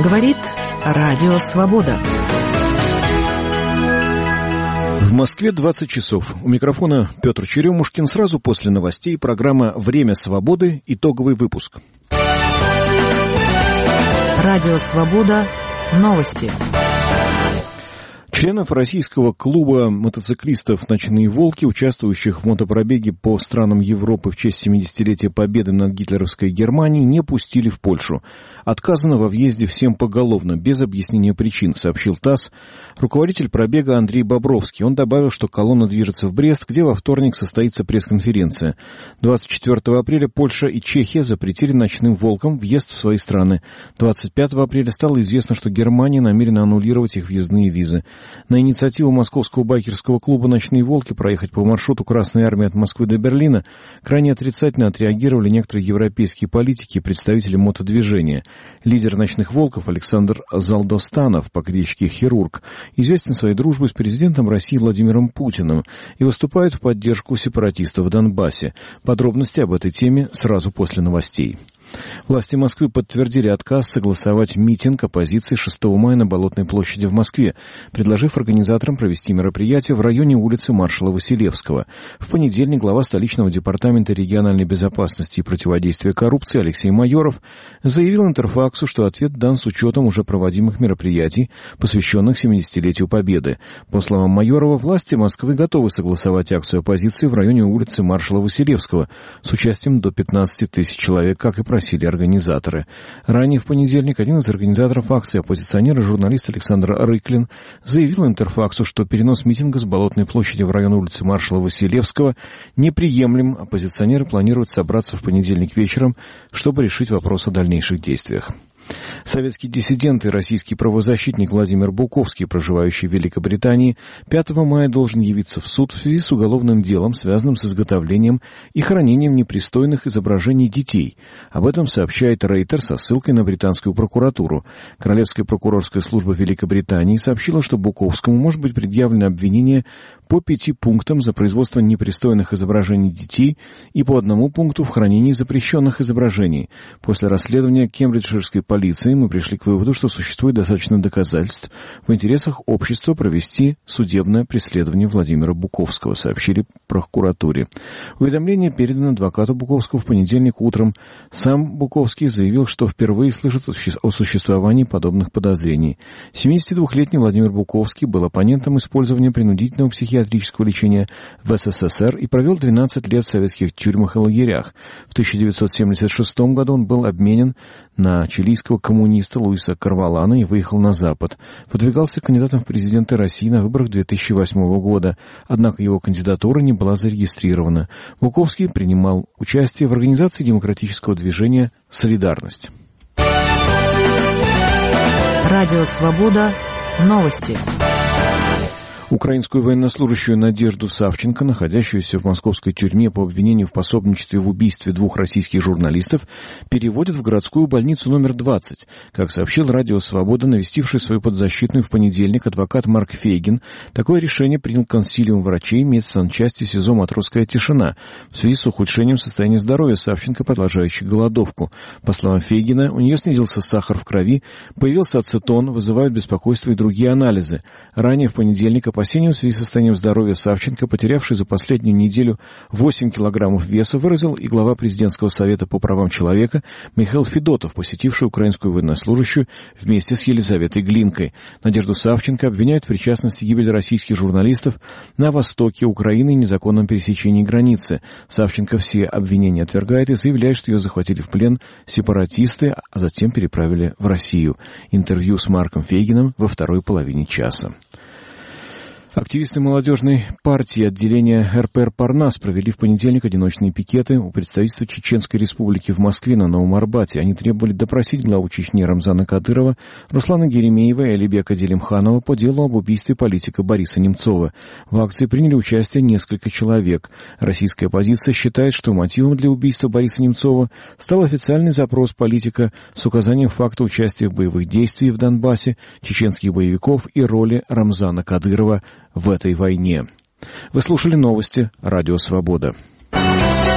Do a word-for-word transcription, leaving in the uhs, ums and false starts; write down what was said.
Говорит Радио Свобода. В Москве двадцать часов. У микрофона Петр Черемушкин. Сразу после новостей программа «Время свободы». Итоговый выпуск. Радио Свобода. Новости. Членов российского клуба мотоциклистов «Ночные волки», участвующих в мотопробеге по странам Европы в честь семидесятилетия победы над гитлеровской Германией, не пустили в Польшу. Отказано во въезде всем поголовно, без объяснения причин, сообщил ТАСС руководитель пробега Андрей Бобровский. Он добавил, что колонна движется в Брест, где во вторник состоится пресс-конференция. двадцать четвёртого апреля Польша и Чехия запретили «Ночным волкам» въезд в свои страны. двадцать пятого апреля стало известно, что Германия намерена аннулировать их въездные визы. На инициативу московского байкерского клуба «Ночные волки» проехать по маршруту Красной Армии от Москвы до Берлина крайне отрицательно отреагировали некоторые европейские политики и представители мотодвижения. Лидер «Ночных волков» Александр Залдостанов, по кличке Хирург, известен своей дружбой с президентом России Владимиром Путиным и выступает в поддержку сепаратистов в Донбассе. Подробности об этой теме сразу после новостей. Власти Москвы подтвердили отказ согласовать митинг оппозиции шестого мая на Болотной площади в Москве, предложив организаторам провести мероприятие в районе улицы маршала Василевского. В понедельник глава столичного департамента региональной безопасности и противодействия коррупции Алексей Майоров заявил Интерфаксу, что ответ дан с учетом уже проводимых мероприятий, посвященных семидесятилетию Победы. По словам Майорова, власти Москвы готовы согласовать акцию оппозиции в районе улицы маршала Василевского с участием до пятнадцати тысяч человек, как и просили организаторы. Ранее в понедельник один из организаторов акции, оппозиционер и журналист Александр Рыклин, заявил Интерфаксу, что перенос митинга с Болотной площади в район улицы маршала Василевского неприемлем. Оппозиционеры планируют собраться в понедельник вечером, чтобы решить вопрос о дальнейших действиях. Советский диссидент и российский правозащитник Владимир Буковский, проживающий в Великобритании, пятого мая должен явиться в суд в связи с уголовным делом, связанным с изготовлением и хранением непристойных изображений детей. Об этом сообщает Рейтер со ссылкой на британскую прокуратуру. Королевская прокурорская служба Великобритании сообщила, что Буковскому может быть предъявлено обвинение по пяти пунктам за производство непристойных изображений детей и по одному пункту в хранении запрещенных изображений. После расследования кембриджширской полиции мы пришли к выводу, что существует достаточно доказательств в интересах общества провести судебное преследование Владимира Буковского, сообщили в прокуратуре. Уведомление передано адвокату Буковского в понедельник утром. Сам Буковский заявил, что впервые слышит о существовании подобных подозрений. семидесятидвухлетний Владимир Буковский был оппонентом использования принудительного психиатрического лечения в СССР и провел двенадцать лет в советских тюрьмах и лагерях. В тысяча девятьсот семьдесят шестом году он был обменен на чилийского коммуниста Луиса Карвалана и выехал на Запад. Выдвигался кандидатом в президенты России на выборах две тысячи восьмого года, однако его кандидатура не была зарегистрирована. Буковский принимал участие в организации демократического движения «Солидарность». Радио Свобода. Новости. Украинскую военнослужащую Надежду Савченко, находящуюся в московской тюрьме по обвинению в пособничестве в убийстве двух российских журналистов, переводят в городскую больницу номер двадцать. Как сообщил Радио Свобода, навестивший свою подзащитную в понедельник адвокат Марк Фейгин, такое решение принял консилиум врачей медсанчасти СИЗО «Матросская тишина» в связи с ухудшением состояния здоровья Савченко, продолжающей голодовку. По словам Фейгина, у нее снизился сахар в крови, появился ацетон, вызывают беспокойство и другие анализы. Ранее в понедельник опасения в связи с состоянием здоровья Савченко, потерявший за последнюю неделю восемь килограммов веса, выразил и глава президентского совета по правам человека Михаил Федотов, посетивший украинскую военнослужащую вместе с Елизаветой Глинкой. Надежду Савченко обвиняют в причастности к гибели российских журналистов на востоке Украины и незаконном пересечении границы. Савченко все обвинения отвергает и заявляет, что ее захватили в плен сепаратисты, а затем переправили в Россию. Интервью с Марком Фейгиным во второй половине часа. Активисты молодежной партии отделения эр пэ эр «Парнас» провели в понедельник одиночные пикеты у представительства Чеченской Республики в Москве на Новом Арбате. Они требовали допросить главу Чечни Рамзана Кадырова, Руслана Геремеева и Алибека Делимханова по делу об убийстве политика Бориса Немцова. В акции приняли участие несколько человек. Российская оппозиция считает, что мотивом для убийства Бориса Немцова стал официальный запрос политика с указанием факта участия в боевых действиях в Донбассе, чеченских боевиков и роли Рамзана Кадырова в этой войне. Вы слушали новости «Радио Свобода».